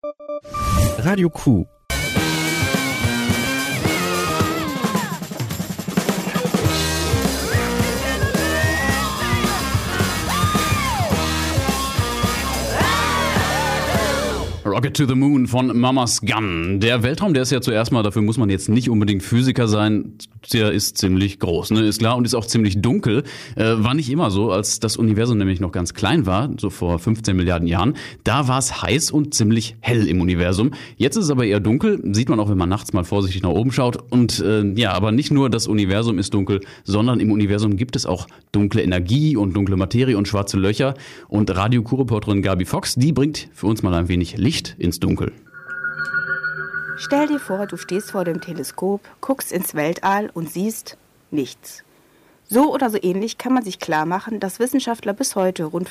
Radio Q. Rocket to the Moon von Mama's Gun. Der Weltraum, der ist ja zuerst mal, dafür muss man jetzt nicht unbedingt Physiker sein, der ist ziemlich groß, ne? Ist klar, und ist auch ziemlich dunkel. War nicht immer so, als das Universum nämlich noch ganz klein war, so vor 15 Milliarden Jahren. Da war es heiß und ziemlich hell im Universum. Jetzt ist es aber eher dunkel, sieht man auch, wenn man nachts mal vorsichtig nach oben schaut. Und aber nicht nur das Universum ist dunkel, sondern im Universum gibt es auch dunkle Energie und dunkle Materie und schwarze Löcher. Und Radio Q-Reporterin Gabi Fox, die bringt für uns mal ein wenig Licht ins Dunkel. Stell dir vor, du stehst vor dem Teleskop, guckst ins Weltall und siehst nichts. So oder so ähnlich kann man sich klar machen, dass Wissenschaftler bis heute rund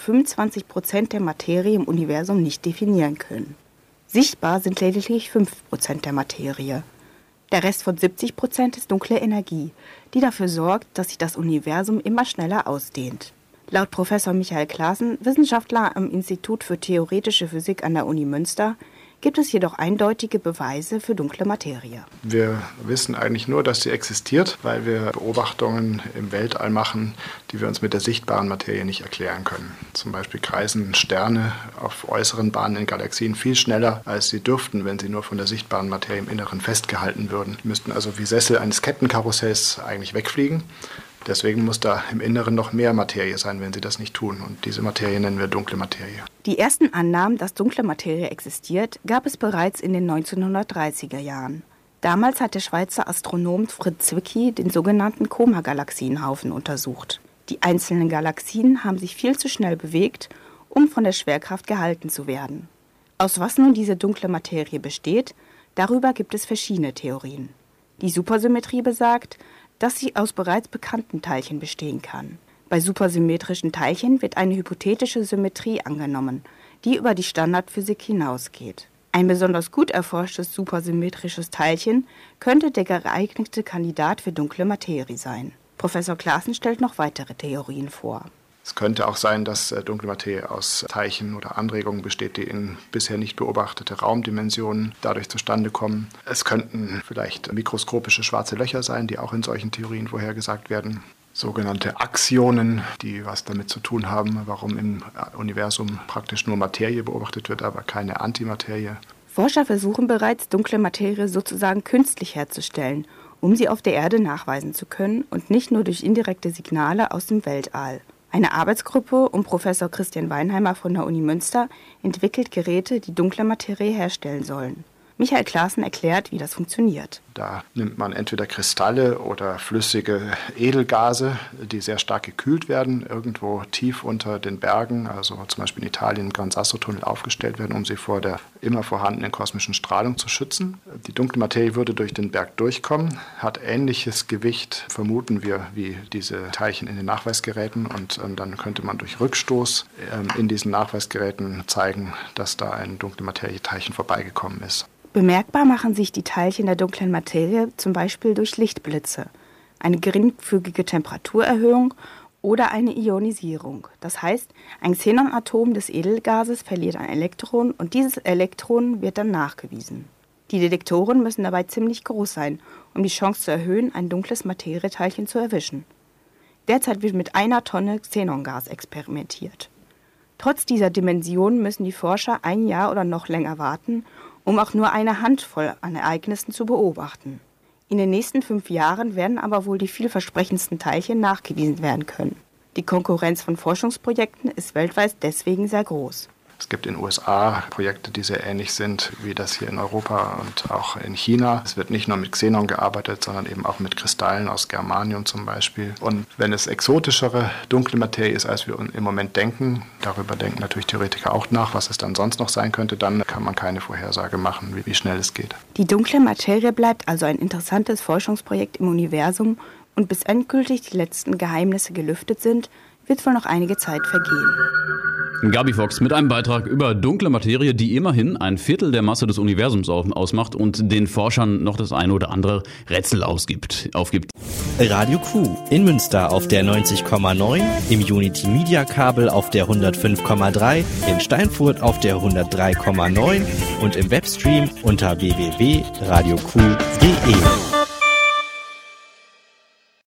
25% der Materie im Universum nicht definieren können. Sichtbar sind lediglich 5% der Materie. Der Rest von 70% ist dunkle Energie, die dafür sorgt, dass sich das Universum immer schneller ausdehnt. Laut Professor Michael Claassen, Wissenschaftler am Institut für Theoretische Physik an der Uni Münster, gibt es jedoch eindeutige Beweise für dunkle Materie. Wir wissen eigentlich nur, dass sie existiert, weil wir Beobachtungen im Weltall machen, die wir uns mit der sichtbaren Materie nicht erklären können. Zum Beispiel kreisen Sterne auf äußeren Bahnen in Galaxien viel schneller, als sie dürften, wenn sie nur von der sichtbaren Materie im Inneren festgehalten würden. Die müssten also wie Sessel eines Kettenkarussells eigentlich wegfliegen. Deswegen muss da im Inneren noch mehr Materie sein, wenn sie das nicht tun. Und diese Materie nennen wir dunkle Materie. Die ersten Annahmen, dass dunkle Materie existiert, gab es bereits in den 1930er Jahren. Damals hat der Schweizer Astronom Fritz Zwicky den sogenannten Coma-Galaxienhaufen untersucht. Die einzelnen Galaxien haben sich viel zu schnell bewegt, um von der Schwerkraft gehalten zu werden. Aus was nun diese dunkle Materie besteht, darüber gibt es verschiedene Theorien. Die Supersymmetrie besagt, dass sie aus bereits bekannten Teilchen bestehen kann. Bei supersymmetrischen Teilchen wird eine hypothetische Symmetrie angenommen, die über die Standardphysik hinausgeht. Ein besonders gut erforschtes supersymmetrisches Teilchen könnte der geeignete Kandidat für dunkle Materie sein. Professor Claassen stellt noch weitere Theorien vor. Es könnte auch sein, dass dunkle Materie aus Teilchen oder Anregungen besteht, die in bisher nicht beobachtete Raumdimensionen dadurch zustande kommen. Es könnten vielleicht mikroskopische schwarze Löcher sein, die auch in solchen Theorien vorhergesagt werden. Sogenannte Axionen, die was damit zu tun haben, warum im Universum praktisch nur Materie beobachtet wird, aber keine Antimaterie. Forscher versuchen bereits, dunkle Materie sozusagen künstlich herzustellen, um sie auf der Erde nachweisen zu können und nicht nur durch indirekte Signale aus dem Weltall. Eine Arbeitsgruppe um Professor Christian Weinheimer von der Uni Münster entwickelt Geräte, die dunkle Materie herstellen sollen. Michael Claassen erklärt, wie das funktioniert. Da nimmt man entweder Kristalle oder flüssige Edelgase, die sehr stark gekühlt werden, irgendwo tief unter den Bergen, also zum Beispiel in Italien im Gran Sasso-Tunnel aufgestellt werden, um sie vor der immer vorhandenen kosmischen Strahlung zu schützen. Die dunkle Materie würde durch den Berg durchkommen, hat ähnliches Gewicht, vermuten wir, wie diese Teilchen in den Nachweisgeräten. Und dann könnte man durch Rückstoß in diesen Nachweisgeräten zeigen, dass da ein dunkle Materie-Teilchen vorbeigekommen ist. Bemerkbar machen sich die Teilchen der dunklen Materie zum Beispiel durch Lichtblitze, eine geringfügige Temperaturerhöhung oder eine Ionisierung. Das heißt, ein Xenonatom des Edelgases verliert ein Elektron und dieses Elektron wird dann nachgewiesen. Die Detektoren müssen dabei ziemlich groß sein, um die Chance zu erhöhen, ein dunkles Materieteilchen zu erwischen. Derzeit wird mit 1 Tonne Xenongas experimentiert. Trotz dieser Dimension müssen die Forscher 1 Jahr oder noch länger warten, um auch nur eine Handvoll an Ereignissen zu beobachten. In den nächsten 5 Jahren werden aber wohl die vielversprechendsten Teilchen nachgewiesen werden können. Die Konkurrenz von Forschungsprojekten ist weltweit deswegen sehr groß. Es gibt in den USA Projekte, die sehr ähnlich sind wie das hier in Europa und auch in China. Es wird nicht nur mit Xenon gearbeitet, sondern eben auch mit Kristallen aus Germanium zum Beispiel. Und wenn es exotischere dunkle Materie ist, als wir im Moment denken, darüber denken natürlich Theoretiker auch nach, was es dann sonst noch sein könnte, dann kann man keine Vorhersage machen, wie schnell es geht. Die dunkle Materie bleibt also ein interessantes Forschungsprojekt im Universum und bis endgültig die letzten Geheimnisse gelüftet sind, wird wohl noch einige Zeit vergehen. Gabi Fox mit einem Beitrag über dunkle Materie, die immerhin ein Viertel der Masse des Universums ausmacht und den Forschern noch das eine oder andere Rätsel aufgibt. Radio Q in Münster auf der 90,9, im Unity Media Kabel auf der 105,3, in Steinfurt auf der 103,9 und im Webstream unter www.radioq.de.